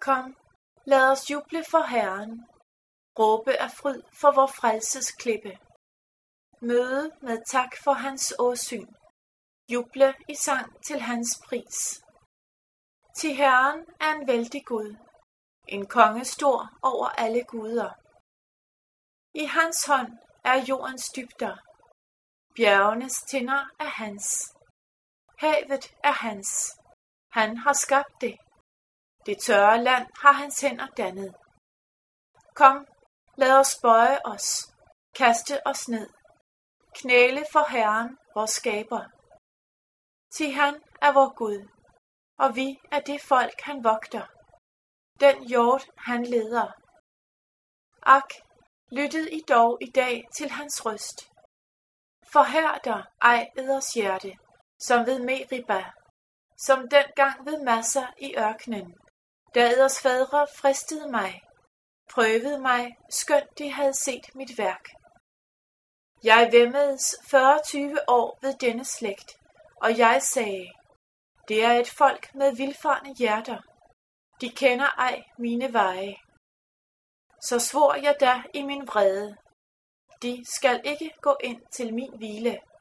Kom, lad os juble for Herren, råbe af fryd for vor frelses klippe. Møde med tak for hans åsyn, juble i sang til hans pris. Til Herren er en vældig Gud, en konge stor over alle guder. I hans hånd er jordens dybder, bjergenes tinder er hans. Havet er hans, han har skabt det. Det tørre land har hans hænder dannet. Kom, lad os bøje os, kaste os ned, knæle for Herren, vor skaber. Til han er vor Gud, og vi er det folk, han vogter, den hjort, han leder. Ak, lyttede I dog i dag til hans røst. Forhærder ej eders hjerte, som ved Meriba, som dengang ved Masser i ørkenen, da eders fædre fristede mig, prøvede mig, skønt de havde set mit værk. Jeg væmmedes 40 år ved denne slægt, og jeg sagde, det er et folk med vildfarne hjerter, de kender ej mine veje. Så svor jeg da i min vrede, de skal ikke gå ind til min hvile.